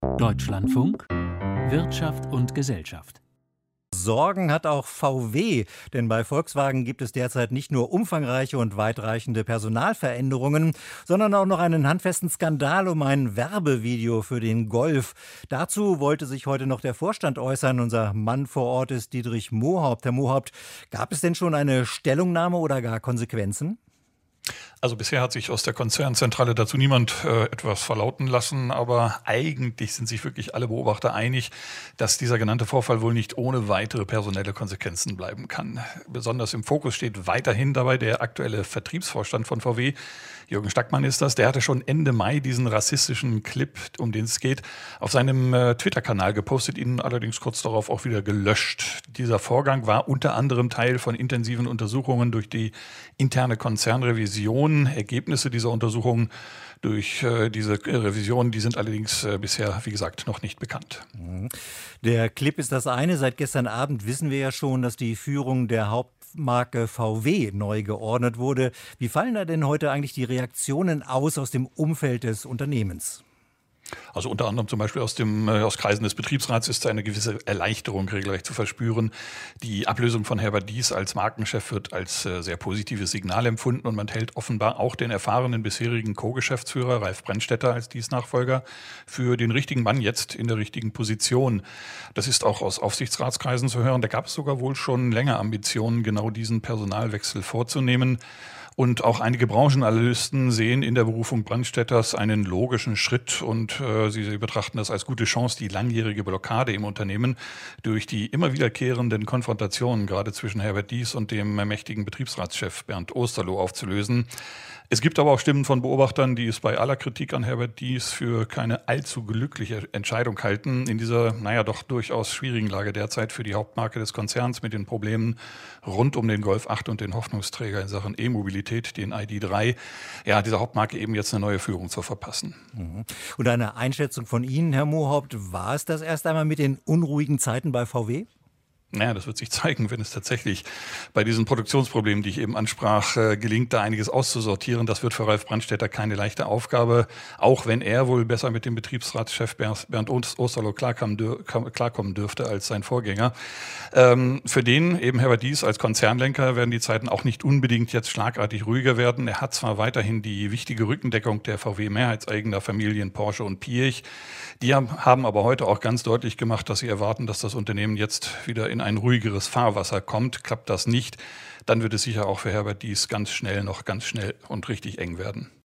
Deutschlandfunk Wirtschaft und Gesellschaft. Sorgen hat auch VW, denn bei Volkswagen gibt es derzeit nicht nur umfangreiche und weitreichende Personalveränderungen, sondern auch noch einen handfesten Skandal um ein Werbevideo für den Golf. Dazu wollte sich heute noch der Vorstand äußern. Unser Mann vor Ort ist Dietrich Mohaupt. Herr Mohaupt, gab es denn schon eine Stellungnahme oder gar Konsequenzen? Also bisher hat sich aus der Konzernzentrale dazu niemand etwas verlauten lassen, aber eigentlich sind sich wirklich alle Beobachter einig, dass dieser genannte Vorfall wohl nicht ohne weitere personelle Konsequenzen bleiben kann. Besonders im Fokus steht weiterhin dabei der aktuelle Vertriebsvorstand von VW. Jürgen Stackmann ist das. Der hatte schon Ende Mai diesen rassistischen Clip, um den es geht, auf seinem Twitter-Kanal gepostet, ihn allerdings kurz darauf auch wieder gelöscht. Dieser Vorgang war unter anderem Teil von intensiven Untersuchungen durch die interne Konzernrevision. Ergebnisse dieser Untersuchungen durch diese Revision, die sind allerdings bisher, wie gesagt, noch nicht bekannt. Der Clip ist das eine. Seit gestern Abend wissen wir ja schon, dass die Führung der Hauptmarke VW neu geordnet wurde. Wie fallen da denn heute eigentlich die Reaktionen aus dem Umfeld des Unternehmens? Also unter anderem zum Beispiel aus Kreisen des Betriebsrats ist eine gewisse Erleichterung regelrecht zu verspüren. Die Ablösung von Herbert Diess als Markenchef wird als sehr positives Signal empfunden und man hält offenbar auch den erfahrenen bisherigen Co-Geschäftsführer Ralf Brennstetter als Diess-Nachfolger für den richtigen Mann jetzt in der richtigen Position. Das ist auch aus Aufsichtsratskreisen zu hören. Da gab es sogar wohl schon länger Ambitionen, genau diesen Personalwechsel vorzunehmen. Und auch einige Branchenanalysten sehen in der Berufung Brennstetters einen logischen Schritt und sie betrachten das als gute Chance, die langjährige Blockade im Unternehmen durch die immer wiederkehrenden Konfrontationen gerade zwischen Herbert Diess und dem mächtigen Betriebsratschef Bernd Osterloh aufzulösen. Es gibt aber auch Stimmen von Beobachtern, die es bei aller Kritik an Herbert Diess für keine allzu glückliche Entscheidung halten, in dieser, doch durchaus schwierigen Lage derzeit für die Hauptmarke des Konzerns mit den Problemen rund um den Golf 8 und den Hoffnungsträger in Sachen E-Mobilität, den ID.3, dieser Hauptmarke eben jetzt eine neue Führung zu verpassen. Und eine Einschätzung von Ihnen, Herr Mohaupt, war es das erst einmal mit den unruhigen Zeiten bei VW? Das wird sich zeigen, wenn es tatsächlich bei diesen Produktionsproblemen, die ich eben ansprach, gelingt, da einiges auszusortieren. Das wird für Ralf Brennstetter keine leichte Aufgabe, auch wenn er wohl besser mit dem Betriebsratschef Bernd Osterloh klarkommen dürfte als sein Vorgänger. Für den, eben Herbert Diess als Konzernlenker, werden die Zeiten auch nicht unbedingt jetzt schlagartig ruhiger werden. Er hat zwar weiterhin die wichtige Rückendeckung der VW-Mehrheitseigener Familien Porsche und Piëch. Die haben aber heute auch ganz deutlich gemacht, dass sie erwarten, dass das Unternehmen jetzt wieder in ein ruhigeres Fahrwasser kommt. Klappt das nicht, dann wird es sicher auch für Herbert Diess ganz schnell und richtig eng werden.